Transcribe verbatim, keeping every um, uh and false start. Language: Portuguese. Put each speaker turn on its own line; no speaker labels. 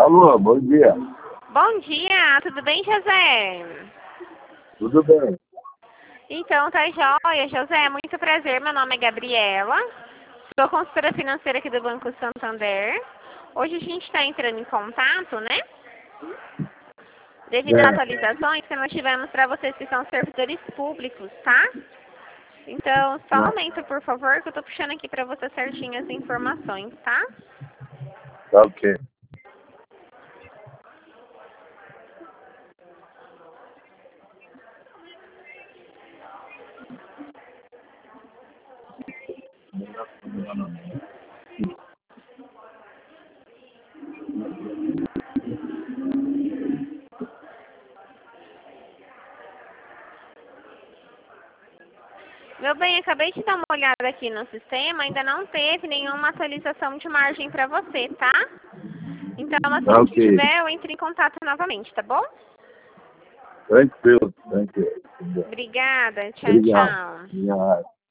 Alô, bom dia.
Bom dia, tudo bem, José?
Tudo bem?
Então, tá joia, José, muito prazer, meu nome é Gabriela, sou consultora financeira aqui do Banco Santander. Hoje a gente está entrando em contato, né? Devido às
É,
atualizações que nós tivemos para vocês que são servidores públicos, tá? Então, só um
é,
momento, por favor, que eu tô puxando aqui para você certinho as informações, tá?
tá ok.
Meu bem, acabei de dar uma olhada aqui no sistema, ainda não teve nenhuma atualização de margem para você, tá? Então,
Tá
assim que
ok.
tiver, eu entro em contato novamente, tá bom?
Tranquilo, tranquilo.
Obrigada, tchau,
Obrigado.
tchau.
Obrigado.